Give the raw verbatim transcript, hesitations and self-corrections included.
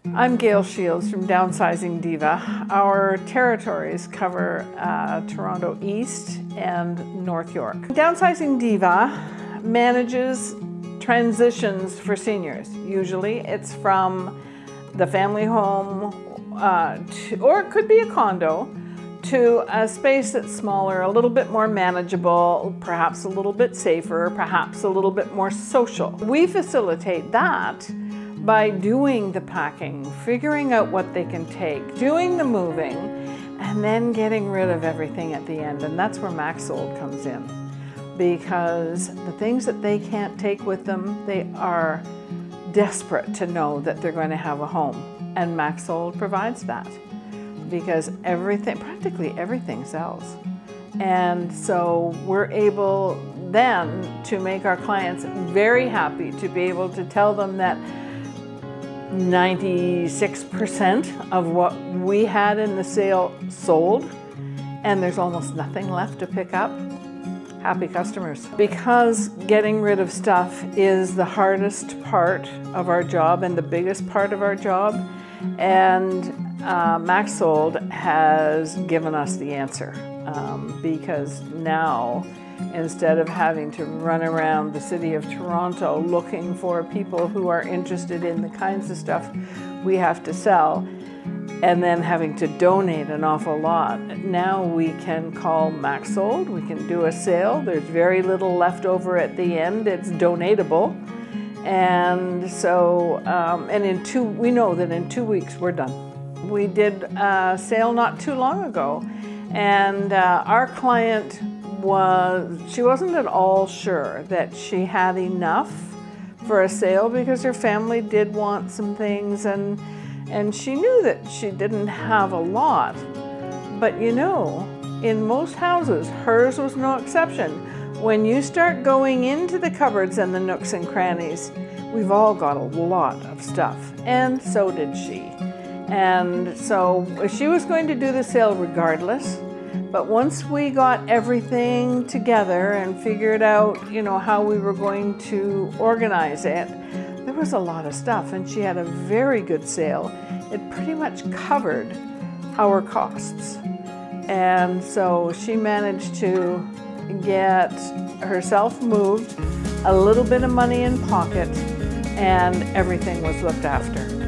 I'm Gail Shields from Downsizing Diva. Our territories cover uh, Toronto East and North York. Downsizing Diva manages transitions for seniors. Usually it's from the family home, uh, to, or it could be a condo, to a space that's smaller, a little bit more manageable, perhaps a little bit safer, perhaps a little bit more social. We facilitate that by doing the packing, figuring out what they can take, doing the moving, and then getting rid of everything at the end. And that's where MaxSold comes in. Because the things that they can't take with them, they are desperate to know that they're going to have a home. And MaxSold provides that. Because everything, practically everything sells. And so we're able then to make our clients very happy to be able to tell them that ninety-six percent of what we had in the sale sold, and there's almost nothing left to pick up. Happy customers. Because getting rid of stuff is the hardest part of our job and the biggest part of our job, and uh, MaxSold has given us the answer. Um, because now, instead of having to run around the city of Toronto looking for people who are interested in the kinds of stuff we have to sell, and then having to donate an awful lot, now we can call MaxSold, we can do a sale, there's very little left over at the end, it's donatable, and so, um, and in two, we know that in two weeks we're done. We did a sale not too long ago, and uh, our client was, she wasn't at all sure that she had enough for a sale because her family did want some things, and and she knew that she didn't have a lot. But you know, in most houses, hers was no exception. When you start going into the cupboards and the nooks and crannies, we've all got a lot of stuff, and so did she. And so she was going to do the sale regardless. But once we got everything together and figured out, you know, how we were going to organize it, there was a lot of stuff, and she had a very good sale. It pretty much covered our costs. And so she managed to get herself moved, a little bit of money in pocket, and everything was looked after.